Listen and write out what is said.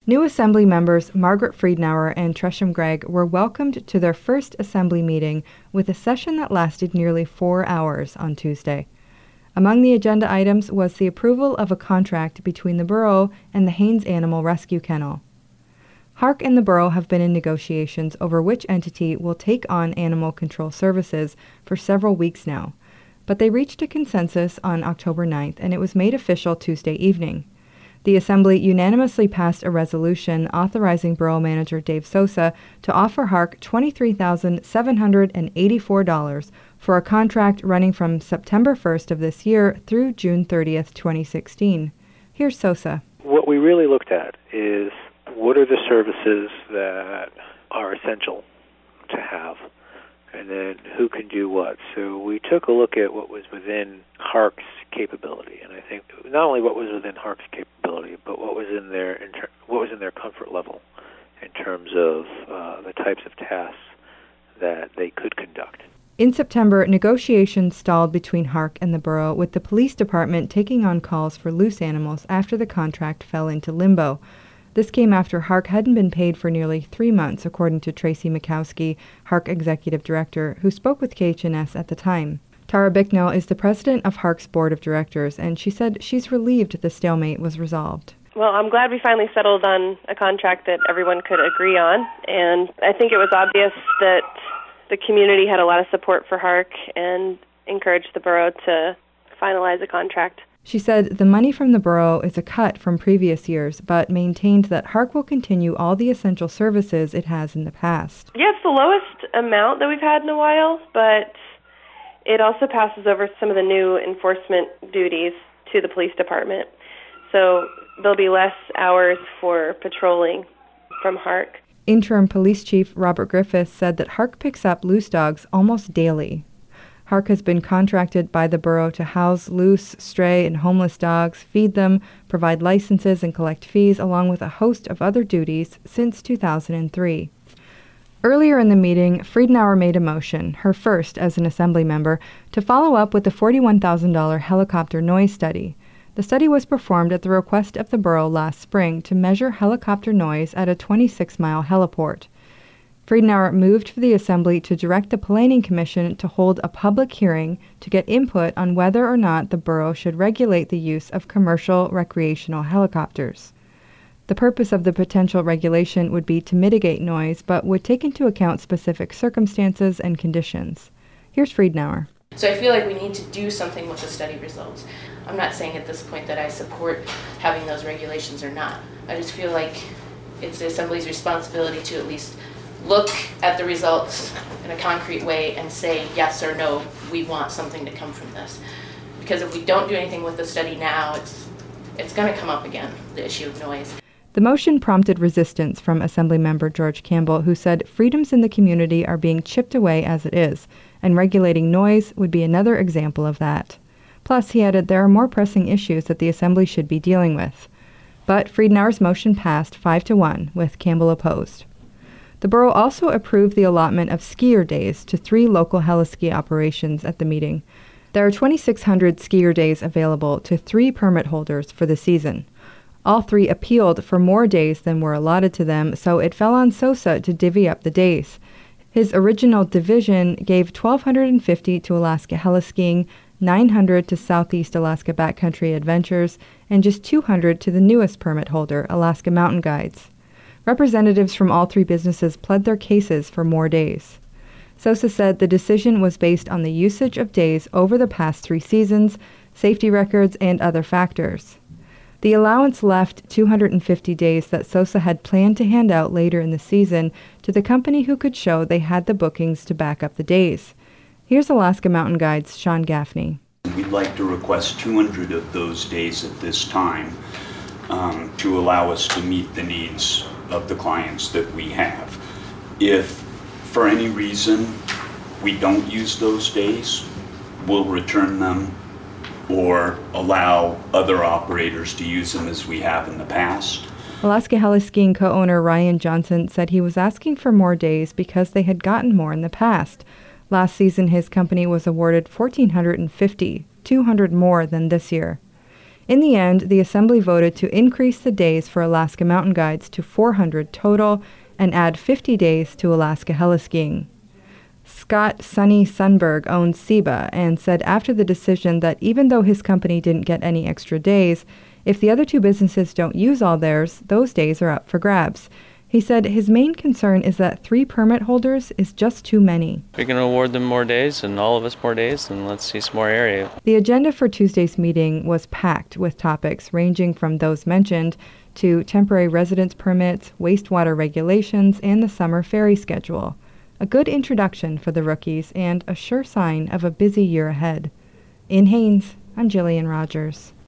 New Assembly members Margaret Friedenauer and Tresham Gregg were welcomed to their first Assembly meeting with a session that lasted nearly 4 hours on Tuesday. Among the agenda items was the approval of a contract between the borough and the Haynes Animal Rescue Kennel. Hark and the borough have been in negotiations over which entity will take on animal control services for several weeks now, but they reached a consensus on October 9th, and it was made official Tuesday evening. The Assembly unanimously passed a resolution authorizing Borough Manager Dave Sosa to offer Hark $23,784 for a contract running from September 1st of this year through June 30th, 2016. Here's Sosa. What we really looked at is what are the services that are essential to have, and then who can do what. So we took a look at what was within Hark's capability, and I think not only what was within Hark's capability, but what was in their comfort level in terms of the types of tasks that they could conduct. In September, negotiations stalled between Hark and the borough, with the police department taking on calls for loose animals after the contract fell into limbo. This came after Hark hadn't been paid for nearly 3 months, according to Tracy Mikowski, Hark Executive Director, who spoke with KHNS at the time. Tara Bicknell is the president of Hark's board of directors, and she said she's relieved the stalemate was resolved. Well, I'm glad we finally settled on a contract that everyone could agree on, and I think it was obvious that the community had a lot of support for Hark and encouraged the borough to finalize a contract. She said the money from the borough is a cut from previous years, but maintained that Hark will continue all the essential services it has in the past. Yeah, it's the lowest amount that we've had in a while, but it also passes over some of the new enforcement duties to the police department. So there'll be less hours for patrolling from Hark. Interim Police Chief Robert Griffiths said that Hark picks up loose dogs almost daily. Hark has been contracted by the borough to house loose, stray, and homeless dogs, feed them, provide licenses, and collect fees, along with a host of other duties since 2003. Earlier in the meeting, Friedenauer made a motion, her first as an Assembly member, to follow up with the $41,000 helicopter noise study. The study was performed at the request of the borough last spring to measure helicopter noise at a 26-mile heliport. Friedenauer moved for the Assembly to direct the Planning Commission to hold a public hearing to get input on whether or not the borough should regulate the use of commercial recreational helicopters. The purpose of the potential regulation would be to mitigate noise, but would take into account specific circumstances and conditions. Here's Friedenauer. So I feel like we need to do something with the study results. I'm not saying at this point that I support having those regulations or not. I just feel like it's the Assembly's responsibility to at least look at the results in a concrete way and say yes or no, we want something to come from this. Because if we don't do anything with the study now, it's going to come up again, the issue of noise. The motion prompted resistance from Assemblymember George Campbell, who said freedoms in the community are being chipped away as it is, and regulating noise would be another example of that. Plus, he added there are more pressing issues that the Assembly should be dealing with. But Friedenauer's motion passed 5-1, with Campbell opposed. The borough also approved the allotment of skier days to 3 local heliski operations at the meeting. There are 2,600 skier days available to 3 permit holders for the season. All 3 appealed for more days than were allotted to them, so it fell on Sosa to divvy up the days. His original division gave 1,250 to Alaska Heliskiing, 900 to Southeast Alaska Backcountry Adventures, and just 200 to the newest permit holder, Alaska Mountain Guides. Representatives from all 3 businesses pled their cases for more days. Sosa said the decision was based on the usage of days over the past 3 seasons, safety records, and other factors. The allowance left 250 days that Sosa had planned to hand out later in the season to the company who could show they had the bookings to back up the days. Here's Alaska Mountain Guides' Sean Gaffney. We'd like to request 200 of those days at this time to allow us to meet the needs of the clients that we have. If for any reason we don't use those days, we'll return them or allow other operators to use them as we have in the past. Alaska Heliskiing co-owner Ryan Johnson said he was asking for more days because they had gotten more in the past. Last season, his company was awarded 1,450, 200 more than this year. In the end, the Assembly voted to increase the days for Alaska mountain guides to 400 total and add 50 days to Alaska heliskiing. Scott Sonny Sunberg owns SEBA and said after the decision that even though his company didn't get any extra days, if the other two businesses don't use all theirs, those days are up for grabs. He said his main concern is that 3 permit holders is just too many. We can award them more days and all of us more days, and let's see some more area. The agenda for Tuesday's meeting was packed with topics ranging from those mentioned to temporary residence permits, wastewater regulations, and the summer ferry schedule. A good introduction for the rookies and a sure sign of a busy year ahead. In Haines, I'm Jillian Rogers.